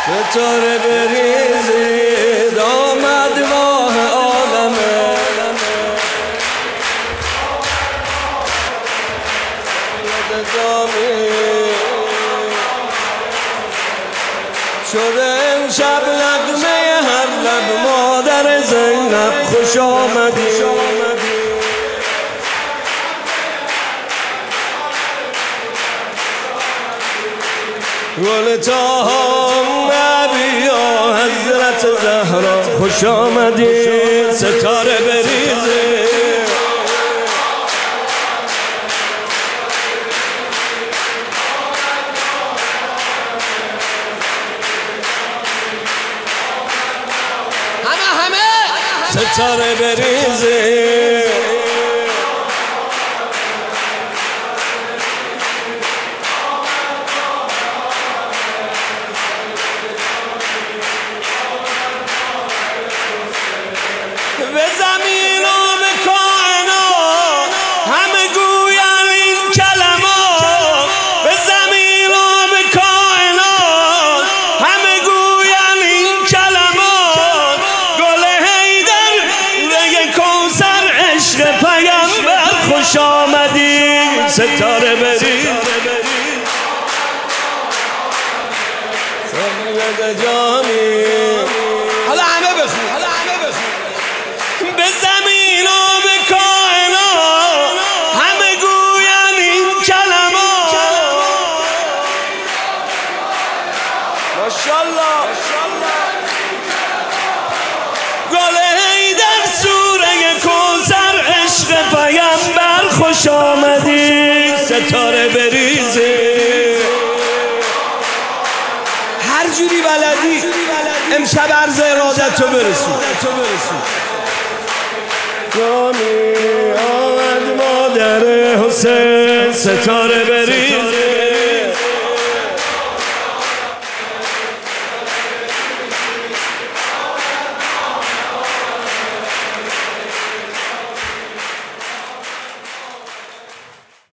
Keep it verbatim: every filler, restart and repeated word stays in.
ستاره بریزید آمد ماه عالمه شده امشب نغمه هر لب مادر زینب خوش آمدی گل طاها نبی حضرت زهرا خوش آمدی ستاره بریزه همه همه ستاره بریزه به زمین و به کائنات همه گوین این کلمات به زمین و به کائنات همه گوین این کلمات گل حیدر رگ کوثر عشق پیامبر خوش آمدی ستاره بریز سید جانی حالا همه بخون حالا همه بخون به زمین و به کائنات همه گوین این کلمات ماشاءالله گل حیدر سوره کوثر عشق پیامبر خوش آمدی ستاره بریزه هر جوری بلدی امشب عرض ارادت رو برسون جانی آمد مادر حسین ستاره بریزه